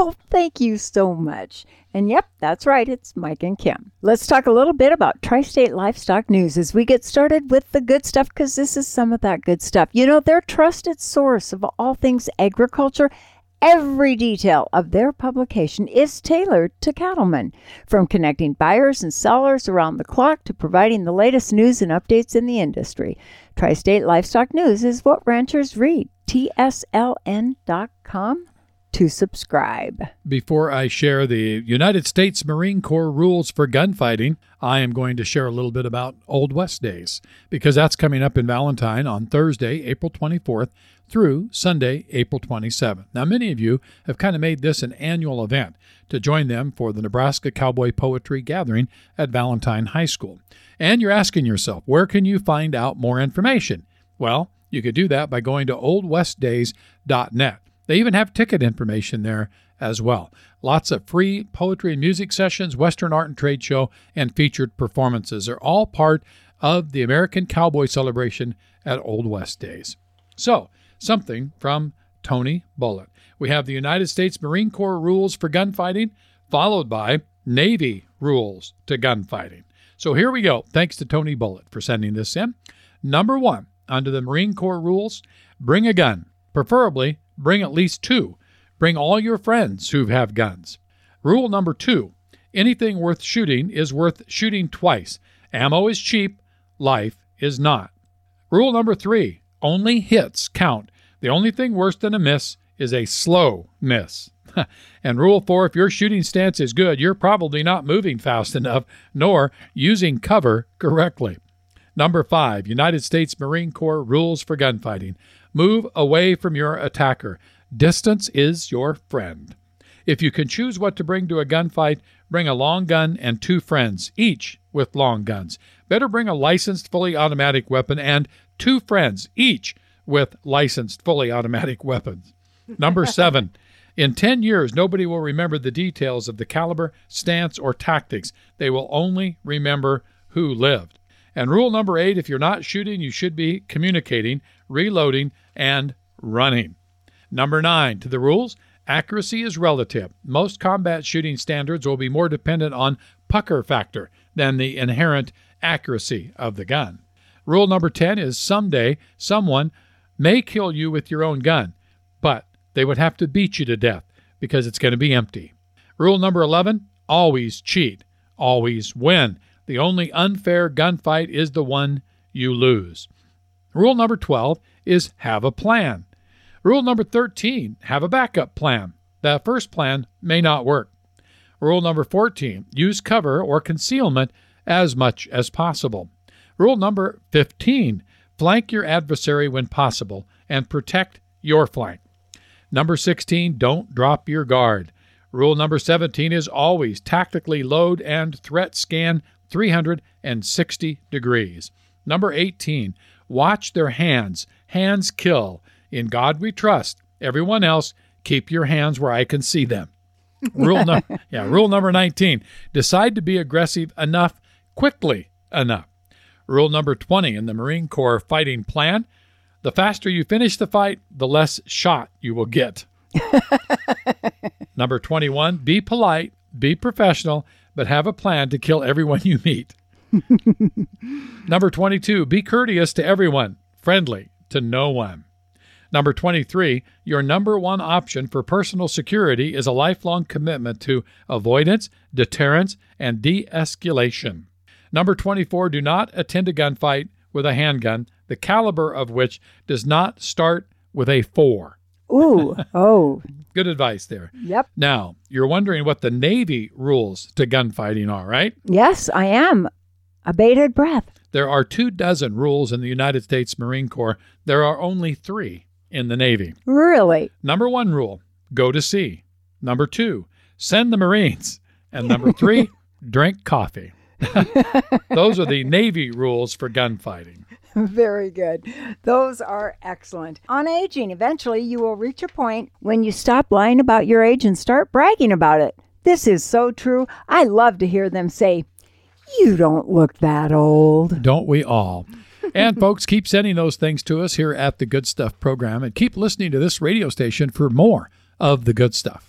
Well, thank you so much. And yep, that's right. It's Mike and Kim. Let's talk a little bit about Tri-State Livestock News as we get started with the good stuff, because this is some of that good stuff. You know, their trusted source of all things agriculture. Every detail of their publication is tailored to cattlemen, from connecting buyers and sellers around the clock to providing the latest news and updates in the industry. Tri-State Livestock News is what ranchers read. TSLN.com to subscribe. Before I share the United States Marine Corps rules for gunfighting, I am going to share a little bit about Old West Days, because that's coming up in Valentine on Thursday, April 24th through Sunday, April 27th. Now, many of you have kind of made this an annual event to join them for the Nebraska Cowboy Poetry Gathering at Valentine High School. And you're asking yourself, where can you find out more information? Well, you could do that by going to oldwestdays.net. They even have ticket information there as well. Lots of free poetry and music sessions, Western art and trade show, and featured performances are all part of the American Cowboy celebration at Old West Days. So, something from Tony Bullitt. We have the United States Marine Corps rules for gunfighting, followed by Navy rules to gunfighting. So here we go. Thanks to Tony Bullitt for sending this in. Number 1, under the Marine Corps rules, bring a gun. Preferably, bring at least 2. Bring all your friends who have guns. Rule number 2, anything worth shooting is worth shooting twice. Ammo is cheap, life is not. Rule number 3, only hits count. The only thing worse than a miss is a slow miss. And rule 4, if your shooting stance is good, you're probably not moving fast enough, nor using cover correctly. Number 5, United States Marine Corps rules for gunfighting. Move away from your attacker. Distance is your friend. If you can choose what to bring to a gunfight, bring a long gun and 2 friends, each with long guns. Better bring a licensed fully automatic weapon and 2 friends, each with licensed fully automatic weapons. Number 7, in 10 years, nobody will remember the details of the caliber, stance, or tactics. They will only remember who lived. And rule number 8, if you're not shooting, you should be communicating, reloading, and running. Number 9, to the rules, accuracy is relative. Most combat shooting standards will be more dependent on pucker factor than the inherent accuracy of the gun. Rule number 10 is someday someone may kill you with your own gun, but they would have to beat you to death because it's going to be empty. Rule number 11, always cheat, always win. The only unfair gunfight is the one you lose. Rule number 12 is have a plan. Rule number 13, have a backup plan. The first plan may not work. Rule number 14, use cover or concealment as much as possible. Rule number 15, flank your adversary when possible and protect your flank. Number 16, don't drop your guard. Rule number 17 is always tactically load and threat scan 360 degrees. Number 18, watch their hands. Hands kill. In God we trust. Everyone else, keep your hands where I can see them. Rule number 19, decide to be aggressive enough, quickly enough. Rule number 20 in the Marine Corps fighting plan, the faster you finish the fight, the less shot you will get. Number 21, be polite, be professional, but have a plan to kill everyone you meet. Number 22, be courteous to everyone, friendly to no one. Number 23, your number one option for personal security is a lifelong commitment to avoidance, deterrence, and de-escalation. Number 24, do not attend a gunfight with a handgun, the caliber of which does not start with a 4. Ooh, oh. Good advice there. Yep. Now, you're wondering what the Navy rules to gunfighting are, right? Yes, I am. A bated breath. There are 24 rules in the United States Marine Corps. There are only 3 in the Navy. Really? Number 1 rule, go to sea. Number 2, send the Marines. And number 3, drink coffee. Those are the Navy rules for gunfighting. Very good. Those are excellent. On aging, eventually you will reach a point when you stop lying about your age and start bragging about it. This is so true. I love to hear them say, "You don't look that old." Don't we all? And folks, keep sending those things to us here at the Good Stuff program, and keep listening to this radio station for more of the good stuff.